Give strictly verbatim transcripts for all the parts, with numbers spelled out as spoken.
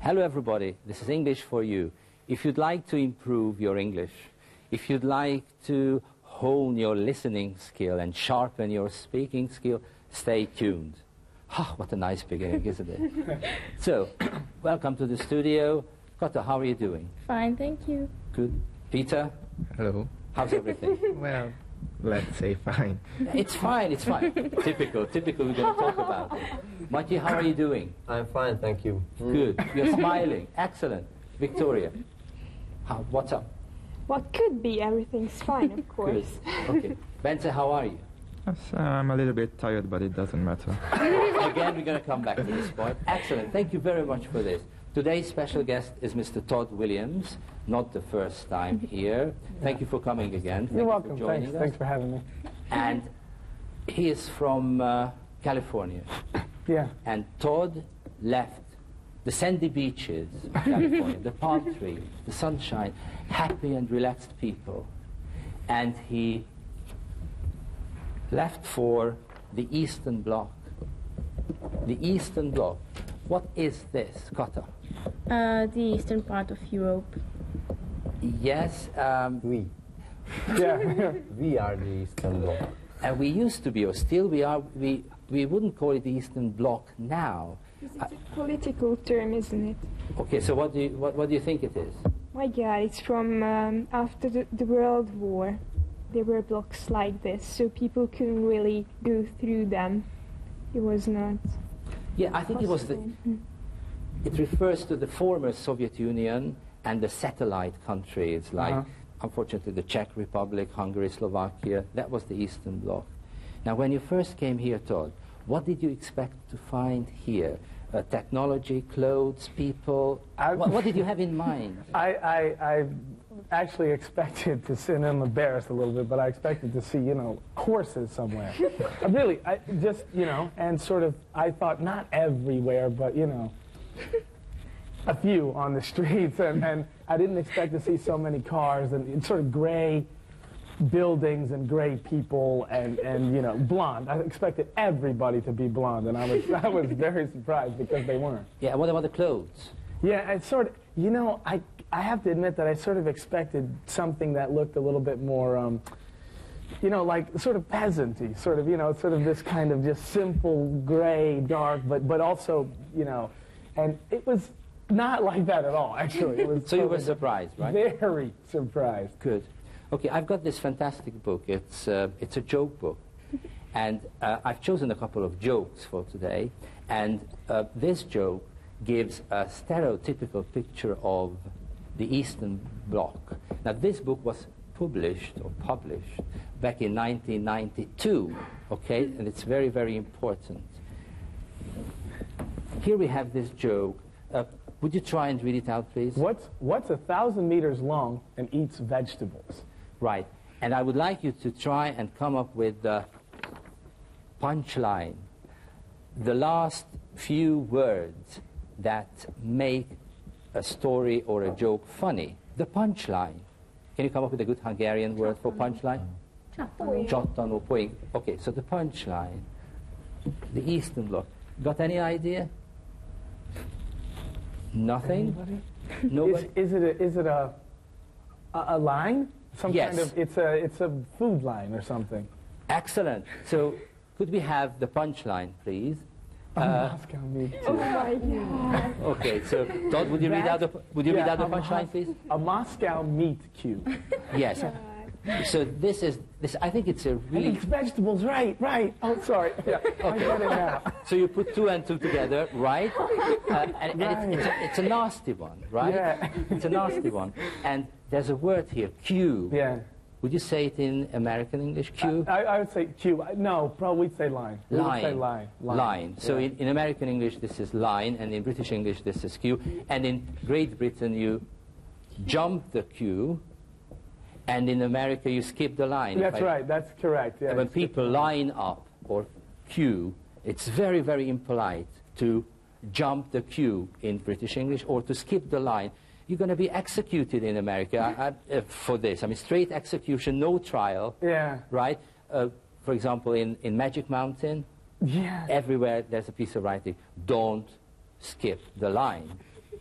Hello everybody, this is English for You. If you'd like to improve your English, if you'd like to hone your listening skill and sharpen your speaking skill, stay tuned. Ah, what a nice beginning, isn't it? So, welcome to the studio. Kotta, how are you doing? Fine, thank you. Good. Peter? Hello. How's everything? Well, let's say fine. It's fine, it's fine. Typical, typical, we're going to talk about it. Mati, how are you doing? I'm fine, thank you. Good. You're smiling. Excellent. Victoria, how, what's up? What could be, everything's fine, of course. Good. Okay. Bence, how are you? Yes, uh, I'm a little bit tired, but it doesn't matter. Again, we're going to come back to this point. Excellent. Thank you very much for this. Today's special guest is Mister Todd Williams, not the first time here. Thank you for coming again. Thank You're welcome. You for joining Thanks. us. Thanks for having me. And he is from uh, California. Yeah. And Todd left the sandy beaches of California, the palm trees, the sunshine, happy and relaxed people. And he left for the Eastern Bloc. The Eastern Bloc. What is this, Kotta? Uh, the eastern part of Europe. Yes, um, We. Yeah. We are the Eastern Bloc. and we used to be, or still we are, we, we wouldn't call it the Eastern Bloc now. It's a political term, isn't it? Okay, so what do you, what, what do you think it is? My God, it's from um, after the, the World War. There were blocks like this, so people couldn't really go through them. It was not Yeah, I think it was the, possible. it refers to the former Soviet Union and the satellite countries like, Uh-huh. unfortunately, the Czech Republic, Hungary, Slovakia. That was the Eastern Bloc. Now, when you first came here, Todd, what did you expect to find here? Uh, technology, clothes, people? I- What, what did you have in mind? I, I, I actually expected to see, and I'm embarrassed a little bit, but I expected to see, you know, horses somewhere. I really, I just, you know, and sort of, I thought not everywhere, but, you know, a few on the streets, and, and I didn't expect to see so many cars and, and sort of gray buildings and gray people and, and you know, blonde. I expected everybody to be blonde, and I was, I was very surprised because they weren't. Yeah, what about the clothes? Yeah, I sort of, you know, I, I have to admit that I sort of expected something that looked a little bit more, um, you know, like sort of peasant-y, sort of, you know, sort of this kind of just simple, gray, dark, but, but also, you know, and it was not like that at all, actually. It was So you were totally surprised, right? Very surprised. Good. Okay, I've got this fantastic book. It's, uh, it's a joke book. And uh, I've chosen a couple of jokes for today. And uh, this joke gives a stereotypical picture of the Eastern Bloc. Now, this book was published or published back in nineteen ninety-two, okay? And it's very, very important. Here we have this joke. Uh, would you try and read it out, please? What's, what's a thousand meters long and eats vegetables? Right. And I would like you to try and come up with the punchline, the last few words that make a story or a joke funny. The punchline. Can you come up with a good Hungarian word for punchline? Csattan or poing. Okay, so the punchline. The Eastern Bloc. Got any idea? Nothing? Anybody? Nobody? Is, is it a, is it a, a, a line? Some Yes. kind of, it's a, it's a food line or something. Excellent. So could we have the punchline, please? Uh, Moscow meat Oh too. my God. okay, so Todd, would you read out the would you read Yeah, out the a punchline, Mos- please? A Moscow meat cube. Yes. So this is this. I think it's a And really. eats vegetables, right, right. Oh, sorry. Yeah, I get it now. So you put two and two together, right? Uh, and and it's, it's, a, it's a nasty one, right? Yeah. It's a nasty one. And there's a word here, cube. Yeah. Would you say it in American English, cube? I, I would say cube. No, probably we'd say line. We would Line. say line. Line. So Yeah. in, in American English, this is line, and in British English, this is queue. And in Great Britain, you jump the queue, and in America, you skip the line. That's If I- right. That's correct. Yeah. When people line up or queue, it's very, very impolite to jump the queue in British English or to skip the line. You're going to be executed in America uh, uh, for this. I mean, straight execution, no trial, Yeah. right? Uh, for example, in, in Magic Mountain, Yeah. everywhere there's a piece of writing, don't skip the line.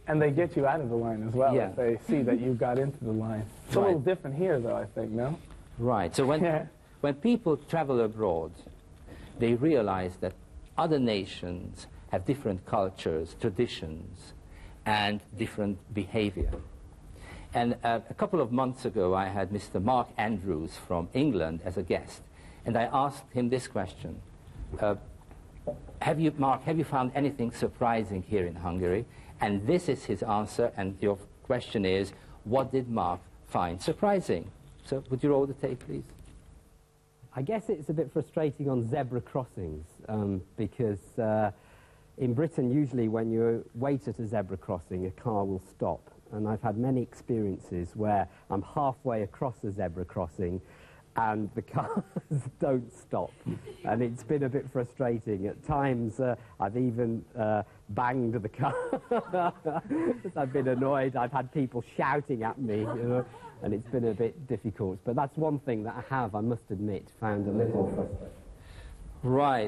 And they get you out of the line as well Yeah. if they see that you got into the line. It's a Right. little different here, though, I think, no? Right. So when, Yeah. when people travel abroad, they realize that other nations have different cultures, traditions, and different behavior. And uh, a couple of months ago, I had Mister Mark Andrews from England as a guest, and I asked him this question. Uh, have you, Mark, have you found anything surprising here in Hungary? And this is his answer, and your question is, what did Mark find surprising? So would you roll the tape, please? I guess it's a bit frustrating on zebra crossings um, because uh, in Britain, usually when you wait at a zebra crossing, a car will stop. And I've had many experiences where I'm halfway across a zebra crossing and the cars don't stop. And it's been a bit frustrating. At times, uh, I've even uh, banged the car. I've been annoyed. I've had people shouting at me, you know, and it's been a bit difficult. But that's one thing that I have, I must admit, found a little frustrating. Right.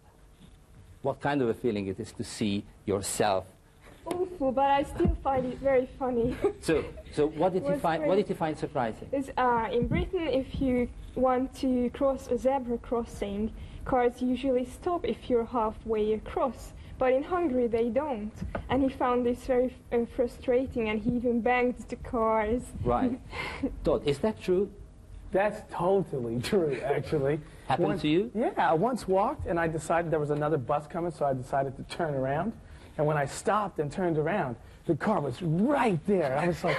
What kind of a feeling it is to see yourself? Awful, but I still find it very funny. So, so what did you Was find? What very- did you find surprising? Is, uh, in Britain, if you want to cross a zebra crossing, cars usually stop if you're halfway across. But in Hungary, they don't. And he found this very uh, frustrating, and he even banged the cars. Right. Todd, is that true? That's totally true, actually. Happened Once- to you? Yeah, I once walked, and I decided there was another bus coming, so I decided to turn around. And when I stopped and turned around, the car was right there. I was like,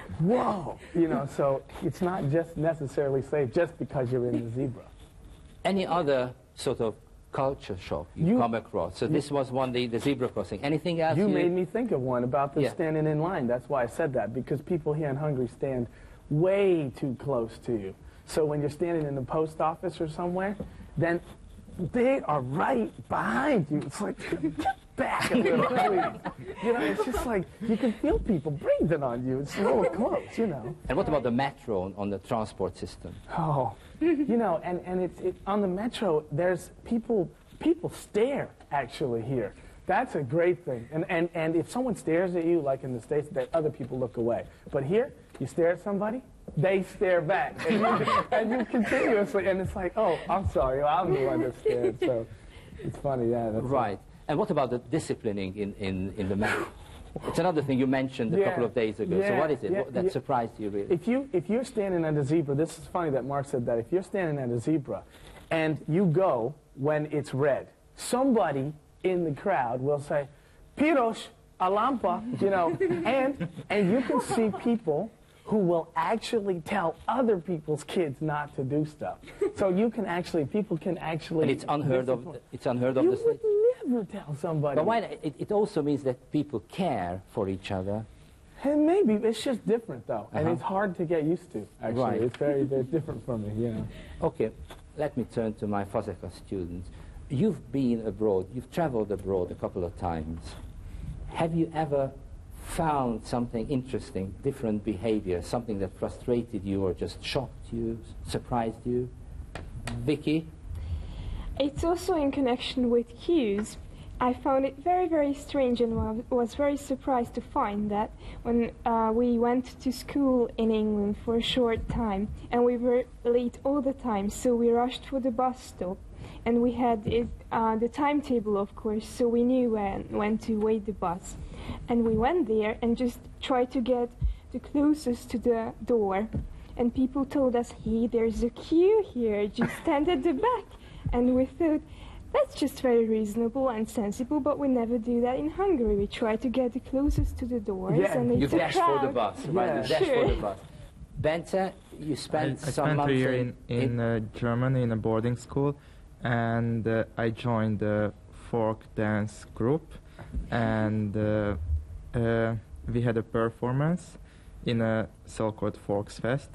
whoa. You know, so it's not just necessarily safe just because you're in the zebra. Any other sort of culture shock you, You- come across? So this was one, the, the zebra crossing. Anything else? You made me think of one about the Yeah. standing in line. That's why I said that, because people here in Hungary stand way too close to you. So when you're standing in the post office or somewhere, then they are right behind you. It's like, get back a little, please. You know, it's just like, you can feel people breathing on you. It's a little close, you know. And what about the metro on, on the transport system? Oh, you know, and, and it's it, on the metro, there's people, people stare, actually, here. That's a great thing. And, and, and if someone stares at you, like in the States, that other people look away. But here, you stare at somebody, they stare back. And you, and you continuously, and it's like, oh, I'm sorry, I'm the one that stared. So it's funny, yeah. That's Right. And what about the disciplining in, in, in the metro? It's another thing you mentioned a Yeah. couple of days ago. So Yeah, what is it? yeah, What, that yeah. surprised you really? If, you, if you're standing at a zebra, this is funny that Mark said that. If you're standing at a zebra and you go when it's red, somebody in the crowd will say, Piros, a lampa, you know, and, and you can see people who will actually tell other people's kids not to do stuff. So you can actually, people can actually... And it's unheard of. discipline. It's unheard of. You The States. would never tell somebody. But why? It, it also means that people care for each other. And maybe, it's just different, though. And Uh-huh. it's hard to get used to, actually. Right. It's very, very different for me, you know. Okay, let me turn to my Faseka students. You've been abroad, you've traveled abroad a couple of times. Have you ever found something interesting, different behavior, something that frustrated you or just shocked you, surprised you? Vicky? It's also in connection with queues. I found it very, very strange and wa- was very surprised to find that when uh, we went to school in England for a short time and we were late all the time, so we rushed for the bus stop and we had it, uh, the timetable, of course, so we knew when, when to wait the bus. And we went there and just tried to get the closest to the door. And people told us, hey, there's a queue here, just stand at the back. And we thought, that's just very reasonable and sensible, but we never do that in Hungary. We try to get the closest to the doors, Yeah, and You it's a dashed for the crowd. bus, right? Yeah. You dashed Sure. for the bus. Bente, you I, spent I some spent months a year in, in uh, Germany in a boarding school, and uh, I joined the folk dance group, and uh, uh, we had a performance in a so-called Folksfest,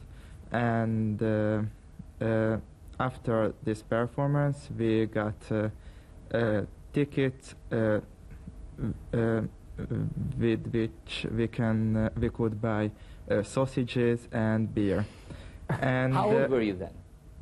and uh, uh, after this performance we got uh, a ticket uh, uh, with which we can uh, we could buy uh, sausages and beer. And How uh, old were you then?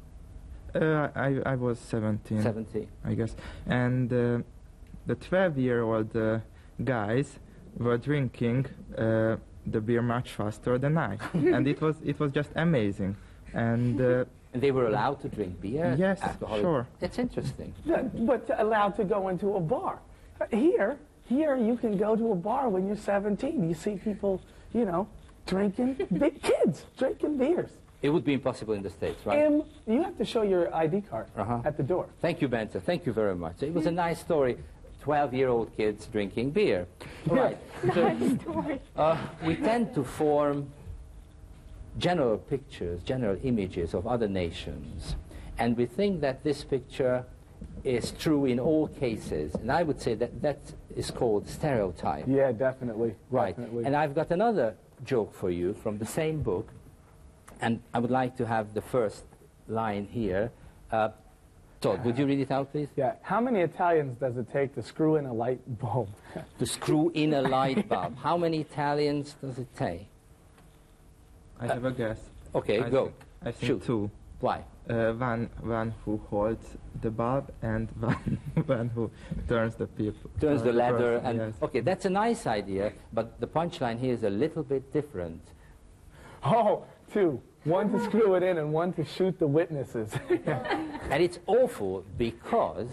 uh, I, I was seventeen, seventeen. I guess. And uh, the twelve-year-old uh, guys were drinking uh, the beer much faster than I, and it was it was just amazing. And uh, And they were allowed to drink beer? Yes, alcoholic. sure. That's interesting. Yeah, but allowed to go into a bar. Here, here you can go to a bar when you're seventeen. You see people, you know, drinking, big kids drinking beers. It would be impossible in the States, right? Im, you have to show your I D card Uh-huh. at the door. Thank you, Bente. Thank you very much. It was a nice story. twelve-year-old kids drinking beer. All right. Nice story. Uh, we tend to form general pictures, general images of other nations. And we think that this picture is true in all cases. And I would say that that is called stereotype. Yeah, definitely. Right. Definitely. And I've got another joke for you from the same book. And I would like to have the first line here. Uh, Todd, would you read it out, please? Yeah. How many Italians does it take to screw in a light bulb? To screw in a light bulb. How many Italians does it take? I have a guess. Okay, I go. Think, I think Shoot. two. Why? Uh, one one who holds the bulb and one one who turns the people. Turns the ladder. And Yes. okay, that's a nice idea, but the punchline here is a little bit different. Oh, two. One to screw it in and one to shoot the witnesses. And it's awful because,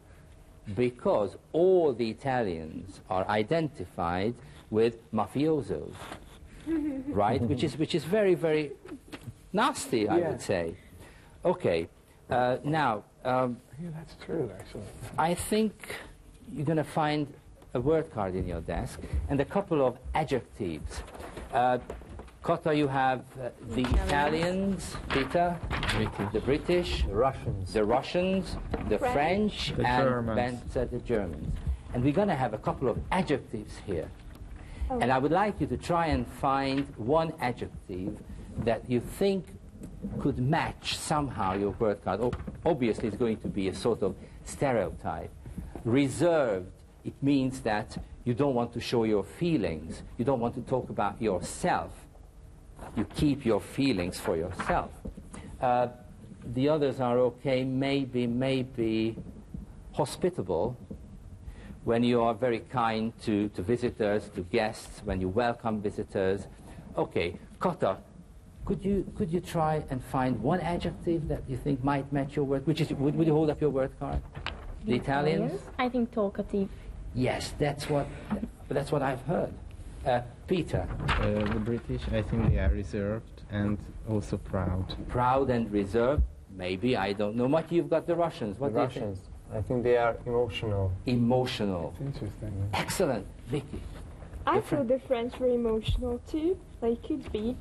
because all the Italians are identified with mafiosos, right? Which is, which is very, very nasty, I Yeah. would say. Okay, uh, now, um, Yeah, that's true, actually. I think you're going to find a word card in your desk and a couple of adjectives. Uh, Kota, you have uh, the Italians, Peter, British. the British, The Russians. the Russians, the French, The and Germans. Bente, the Germans. And we're going to have a couple of adjectives here. And I would like you to try and find one adjective that you think could match somehow your word card. O- obviously, it's going to be a sort of stereotype. Reserved, it means that you don't want to show your feelings. You don't want to talk about yourself. You keep your feelings for yourself. Uh, the others are okay, maybe, maybe hospitable, when you are very kind to, to visitors, to guests, when you welcome visitors. Okay, Kota, could you, could you try and find one adjective that you think might match your word? Which is, would, would you hold up your word card? The Italians? I think talkative. Yes, that's what, that's what I've heard. Uh, Peter, Uh, the British, I think they are reserved and also proud. proud and reserved, maybe, I don't know. What you've got the Russians, what The do Russians. I think they are emotional. you think? Emotional. Interesting. Excellent, Vicky. I The Fr- thought the French were emotional too. They could be.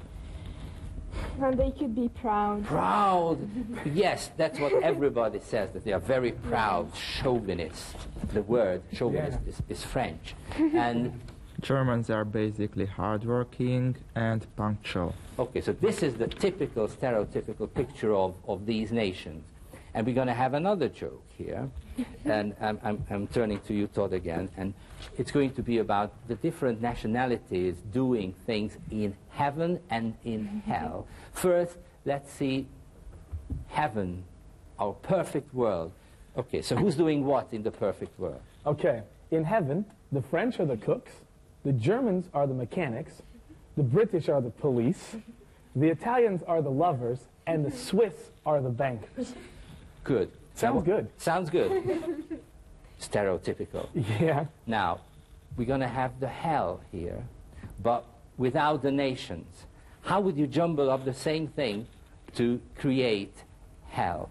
And they could be proud. Proud. Yes, that's what everybody says, that they are very proud, chauvinists. The word chauvinist Yeah. is, is French. And, Germans are basically hardworking and punctual. okay, so this is the typical, stereotypical picture of, of these nations. And we're going to have another joke here. And I'm, I'm, I'm turning to you, Todd, again. And it's going to be about the different nationalities doing things in heaven and in hell. First, let's see heaven, our perfect world. Okay, so who's doing what in the perfect world? Okay, in heaven, the French are the cooks, the Germans are the mechanics, the British are the police, the Italians are the lovers, and the Swiss are the bankers. Good. Sounds good. Sounds good. Stereotypical. Yeah. Now, we're going to have the hell here, but without the nations. How would you jumble up the same thing to create hell?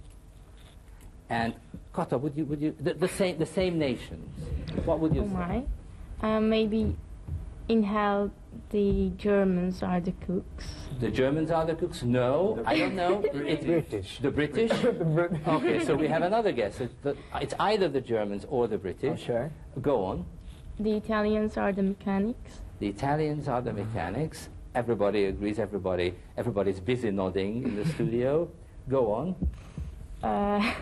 And Kota, would you, would you, the, the same, the same nations. What would you Oh say? my. Uh, maybe in hell the Germans are the cooks. The Germans are the cooks? No, I don't know. It's British. The British? The Brit- Okay, so we have another guess. It's, the, it's either the Germans or the British. Okay. Go on. The Italians are the mechanics. The Italians are the mechanics. Everybody agrees. Everybody, everybody's busy nodding in the studio. Go on. Uh,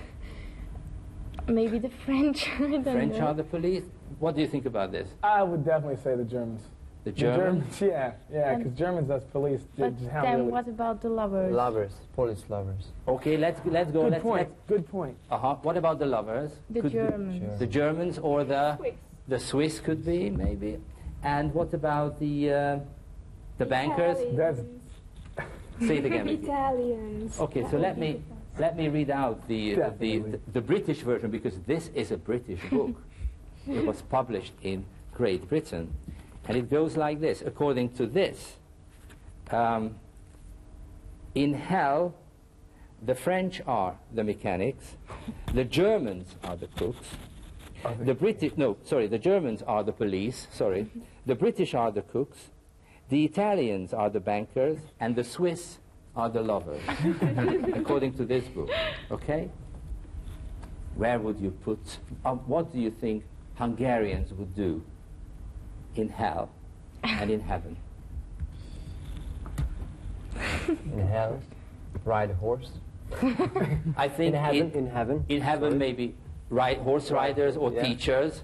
maybe the French. I don't French know. are the police. What do you think about this? I would definitely say the Germans. The The Germans? yeah, yeah, Um, because Germans as police. they But just have then really- what about the lovers? Lovers. Police lovers. Okay, let's let's go. Good let's, point. let's Good point. uh-huh. What about the lovers? The Could be- Germans. Sure. the Germans or the Swiss. the Swiss could be maybe. And what about the uh, the bankers? That's Say it again. Vicky. Italians. Okay, so let me let me read out the, uh, the Definitely. the the British version, because this is a British book. It was published in Great Britain, and it goes like this. According to this, um, in hell, the French are the mechanics, the Germans are the cooks, the British no, sorry, the Germans are the police. Sorry, the British are the cooks. The Italians are the bankers, and the Swiss are the lovers, according to this book. Okay? Where would you put, uh, what do you think Hungarians would do in hell and in heaven? In hell, ride a horse. I think In heaven, in, in heaven. in heaven maybe ride horse riders or Yeah. teachers.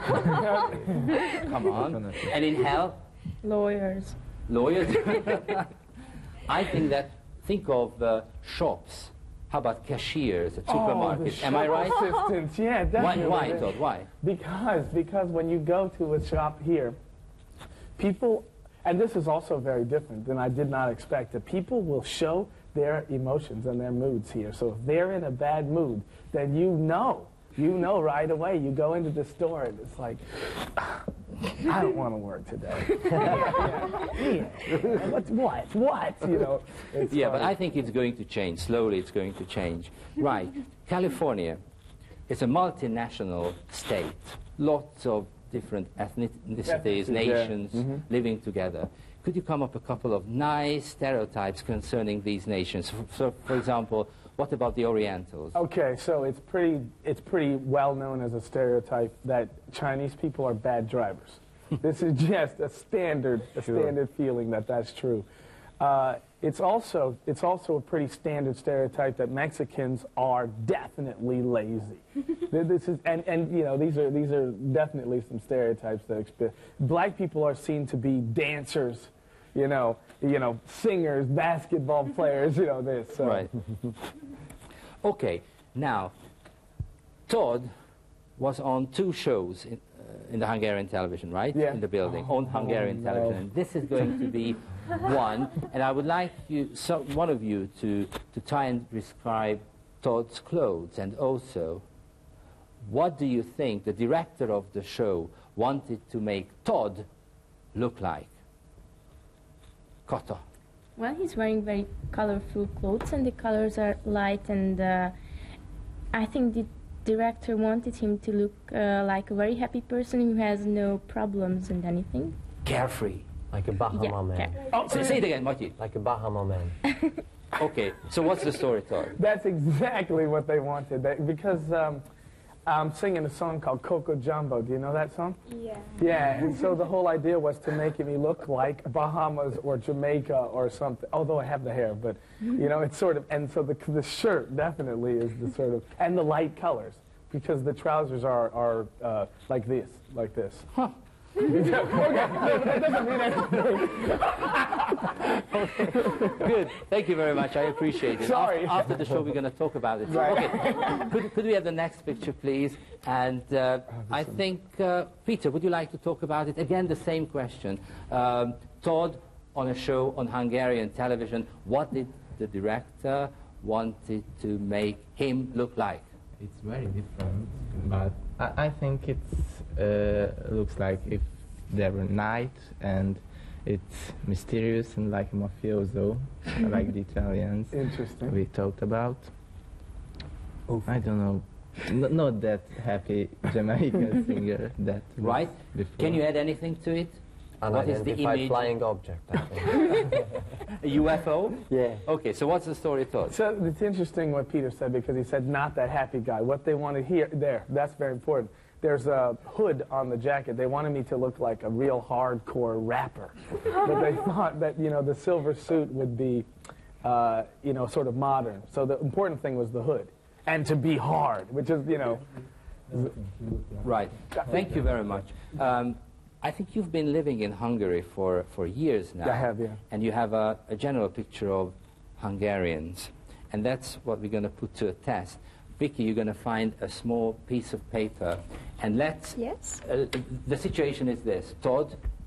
Come on. And in hell, Lawyers. lawyers. I think that, think of uh, shops. How about cashiers at Oh, the supermarkets? Am I shop right? Assistants, yeah, Why, definitely. why, Todd? Why? Because, because when you go to a shop here, people, and this is also very different than I did not expect, that people will show their emotions and their moods here. So if they're in a bad mood, then you know, you know right away. You go into the store and it's like, I don't want to work today. yeah, yeah. What, what, what, you know. It's Yeah, but fun. I think it's going to change. Slowly it's going to change. Right. California is a multinational state. Lots of different ethnicities, Ethnicities, yeah. nations living together. Could you come up a couple of nice stereotypes concerning these nations? So, so, for example, what about the Orientals? Okay, so it's pretty, it's pretty well known as a stereotype that Chinese people are bad drivers. This is just a standard, a standard feeling that that's true. Uh, it's also, it's also a pretty standard stereotype that Mexicans are definitely lazy. Th- this is, and, and you know, these are, these are definitely some stereotypes that expi- Black people are seen to be dancers, you know, you know, singers, basketball players, you know, this. So. Right. Okay, now, Todd was on two shows in, uh, in the Hungarian television, right? Yeah. In the building, on Hungarian no. television. And this is going to be one, and I would like you, so, one of you to, to try and describe Todd's clothes, and also, what do you think the director of the show wanted to make Todd look like? Kata. Well, he's wearing very colorful clothes, and the colors are light, and uh, I think the director wanted him to look uh, like a very happy person who has no problems and anything. Carefree. Like a Bahama Yeah, man. okay. Oh, say, say it again, Mati. Like a Bahama man. Okay, so what's the story, Todd? That's exactly what they wanted. They, because um, I'm singing a song called Coco Jumbo. Do you know that song? Yeah. Yeah, and so the whole idea was to make me look like Bahamas or Jamaica or something. Although I have the hair, but you know, it's sort of. And so the the shirt definitely is the sort of, and the light colors, because the trousers are are uh, like this, like this. Huh. Okay, no, but that doesn't mean anything. Good. Thank you very much. I appreciate it. Sorry. After, after the show, we're going to talk about it. Right. Okay. Could, could we have the next picture, please? And uh, I think, uh, Peter, would you like to talk about it? Again, the same question. Um, Todd, on a show on Hungarian television, what did the director wanted to make him look like? It's very different, but I, I think it uh, looks like if there were night and it's mysterious and like a mafioso, like the Italians Interesting. we talked about. I don't know, N- not that happy Jamaican singer that was Right? before. Can you add anything to it? What is the Unidentified image? flying object, I think. A U F O? Yeah. Okay, so what's the story, Todd? So it's interesting what Peter said, because he said not that happy guy. What they wanted here, there, that's very important. There's a hood on the jacket. They wanted me to look like a real hardcore rapper. But they thought that, you know, the silver suit would be, uh, you know, sort of modern. So the important thing was the hood. And to be hard, which is, you know. Right. Thank you very much. Um, I think you've been living in Hungary for, for years now. I have, yeah. And you have a, a general picture of Hungarians. And that's what we're going to put to a test. Vicky, you're going to find a small piece of paper. And let's... Yes. Uh, the situation is this. Todd,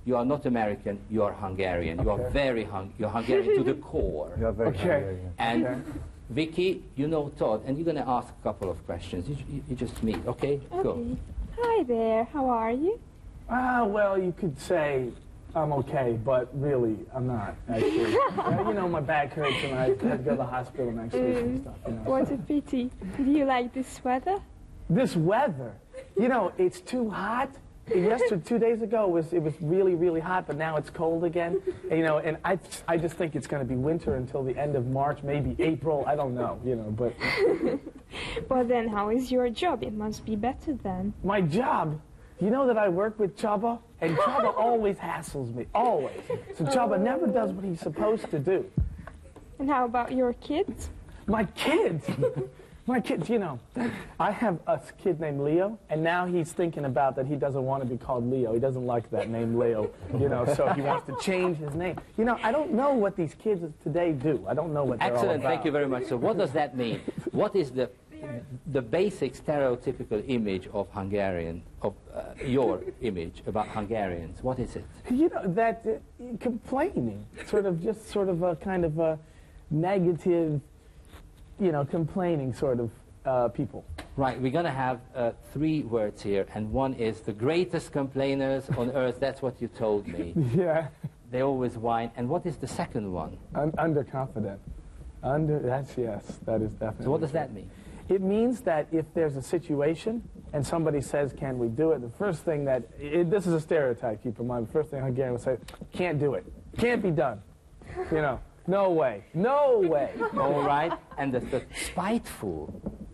you are not American, you are Hungarian. You are Okay. very hung, you're Hungarian to the core. You are very Okay. Hungarian. And Okay. Vicky, you know Todd, and you're going to ask a couple of questions. You, you, you just meet, okay? Go. Okay. Hi there, how are you? Ah, well, you could say I'm okay, but really, I'm not, actually. Yeah, you know, my back hurts and I had to go to the hospital next week and stuff, you know. What a pity. Do you like this weather? This weather, you know, it's too hot. Yesterday, two days ago, it was, it was really, really hot, but now it's cold again. And, you know, and I, I just think it's going to be winter until the end of March, maybe April. I don't know, you know, but Well then, how is your job? It must be better then. my job, you know that I work with Chaba, and Chaba always hassles me, always. So Chaba never does what he's supposed to do. And how about your kids? My kids, my kids, you know, I have a kid named Leo, and now he's thinking about that he doesn't want to be called Leo. He doesn't like that name Leo, you know, so he wants to change his name. You know, I don't know what these kids of today do. I don't know what they're all Excellent, about. thank you very much. So what does that mean? What is the, the basic stereotypical image of Hungarian, of uh, your image about Hungarians? What is it? You know, that uh, complaining, sort of just sort of a kind of a negative, you know, complaining sort of uh, people. Right, we're going to have uh, three words here, and one is the greatest complainers on earth. That's what you told me. Yeah, They always whine. And what is the second one? Un- underconfident. Under, that's, yes, that is definitely So what does true. that mean? It means that if there's a situation and somebody says, can we do it, the first thing that, it, this is a stereotype, keep in mind, the first thing Hungarian will say, can't do it, can't be done, you know, no way, no way. All right, and the, the spiteful.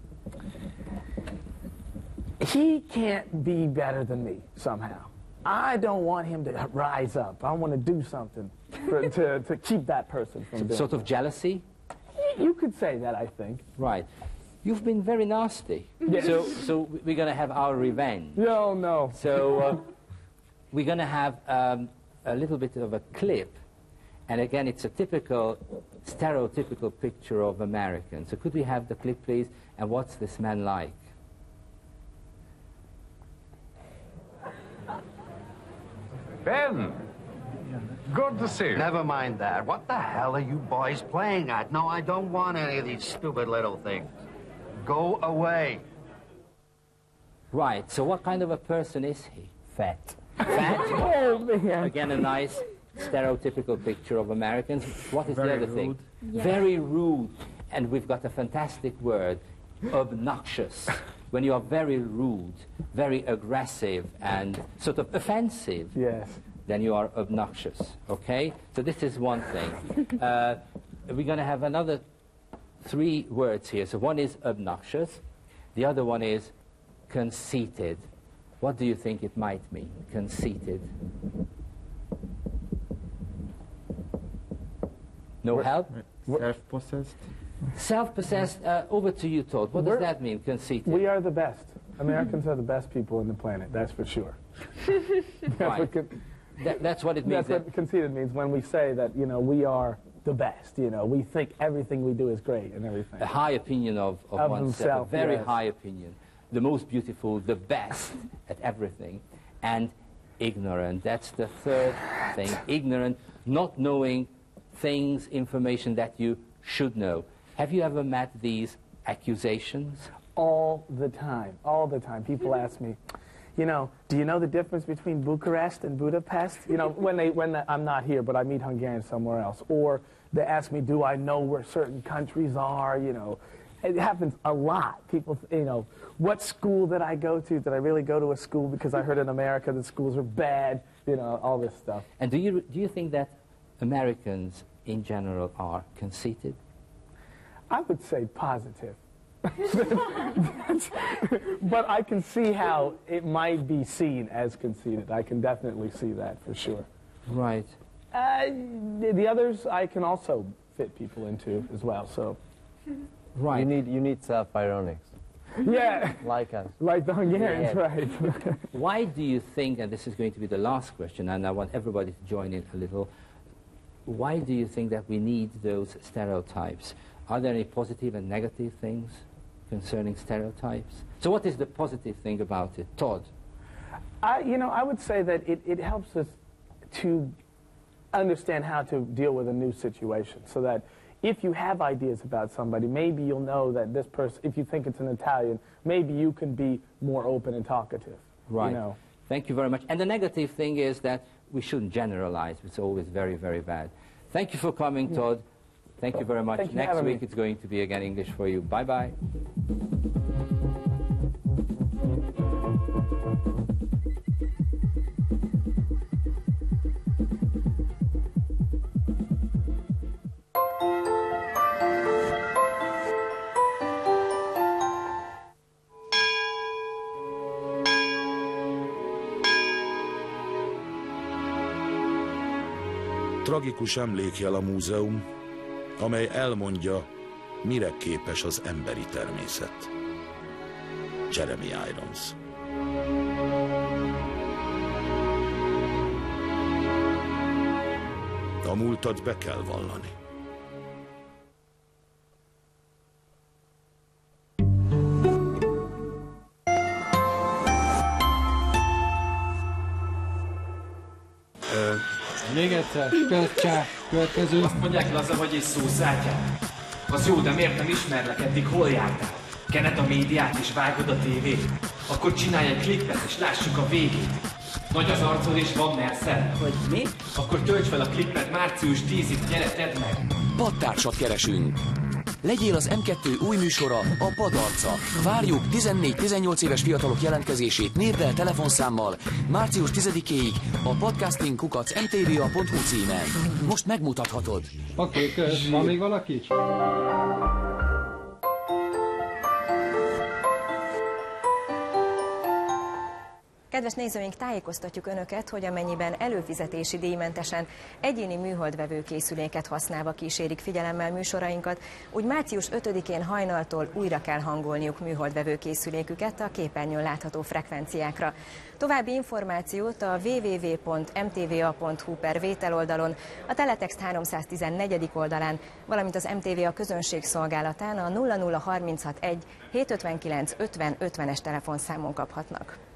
He can't be better than me somehow. I don't want him to rise up. I want to do something for, to, to keep that person from doing Sort of jealousy? it. You could say that, I think. Right. You've been very nasty. Yes. So, so we're going to have our revenge. No, no. So uh, we're going to have um, a little bit of a clip. And again, it's a typical, stereotypical picture of Americans. So could we have the clip, please? And what's this man like? Ben, good to see you. Never mind that. What the hell are you boys playing at? No, I don't want any of these stupid little things. Go away. Right, so what kind of a person is he? Fat. Fat? Oh, man. Again, a nice stereotypical picture of Americans. What is Very the other thing? rude. Yeah. Very rude. And we've got a fantastic word, obnoxious. When you are very rude, very aggressive, and sort of offensive, Yes. then you are obnoxious, okay? So this is one thing. Uh, we're going to have another three words here. So one is obnoxious. The other one is conceited. What do you think it might mean, conceited? No help? Self-possessed. Self-possessed. Uh, over to you, Todd. What does We're- that mean, conceited? We are the best. Americans are the best people on the planet, that's for sure. That's, Right. what con- That, that's what it means. that's what conceited means when we say that, you know, we are the best, you know. We think everything we do is great and everything. A high opinion of, of, Of oneself, himself, a very yes. high opinion. The most beautiful, the best at everything. And ignorant. That's the third thing. Ignorant, not knowing things, information that you should know. Have you ever met these accusations? All the time, all the time. People ask me, you know, do you know the difference between Bucharest and Budapest? You know, when they when they, I'm not here, but I meet Hungarians somewhere else. Or they ask me, do I know where certain countries are? You know, it happens a lot. People, you know, what school did I go to? Did I really go to a school because I heard in America that schools are bad? You know, all this stuff. And do you, do you think that Americans in general are conceited? I would say positive. But I can see how it might be seen as conceited. I can definitely see that for sure. Right. Uh, the, the others I can also fit people into as well. So, Right. You need you need self-ironics, yeah, like us. like the Hungarians, Yeah. right? Why do you think, and this is going to be the last question, and I want everybody to join in a little, why do you think that we need those stereotypes? Are there any positive and negative things concerning stereotypes? So what is the positive thing about it? Todd? I, you know, I would say that it, it helps us to understand how to deal with a new situation, so that if you have ideas about somebody, maybe you'll know that this person, if you think it's an Italian, maybe you can be more open and talkative. Right. You know? Thank you very much. And the negative thing is that we shouldn't generalize. It's always very, very bad. Thank you for coming, yeah. Todd. Thank you very much. Thank you Next week me. it's going to be again English for you. Bye-bye. Tragikus emlékjel a múzeum, amely elmondja, mire képes az emberi természet. Jeremy Irons. A múltat be kell vallani. Még egyszer, kötcsák, következő. Azt mondják, laza vagy és szószátjál. Az jó, de miért nem ismerlek, eddig hol jártál? Kened a médiát és vágod a tévét? Akkor csinálj egy klippet és lássuk a végét. Nagy az arcod és van merszed? Hogy mi? Akkor tölts fel a klippet március tízig, gyere, tedd meg! Padtársat keresünk. Legyél az em kettő új műsora, a Padarca. Várjuk tizennégy-tizennyolc éves fiatalok jelentkezését névvel, telefonszámmal március tizedikéig a podcasting kukac em té vé a pont hu címen. Most megmutathatod. Oké, okay, kösz. Van még valaki? Kedves nézőink, tájékoztatjuk Önöket, hogy amennyiben előfizetési díjmentesen egyéni műholdvevő készüléket használva kísérik figyelemmel műsorainkat, úgy március ötödikén hajnaltól újra kell hangolniuk műholdvevő készüléküket a képernyőn látható frekvenciákra. További információt a double-u double-u double-u pont em té vé a pont hu per vételoldalon, a Teletext háromszáztizennegyedik oldalán, valamint az em té vé a közönségszolgálatán a nulla nulla harminchat egy hét ötvenkilenc ötven ötvenes telefonszámon kaphatnak.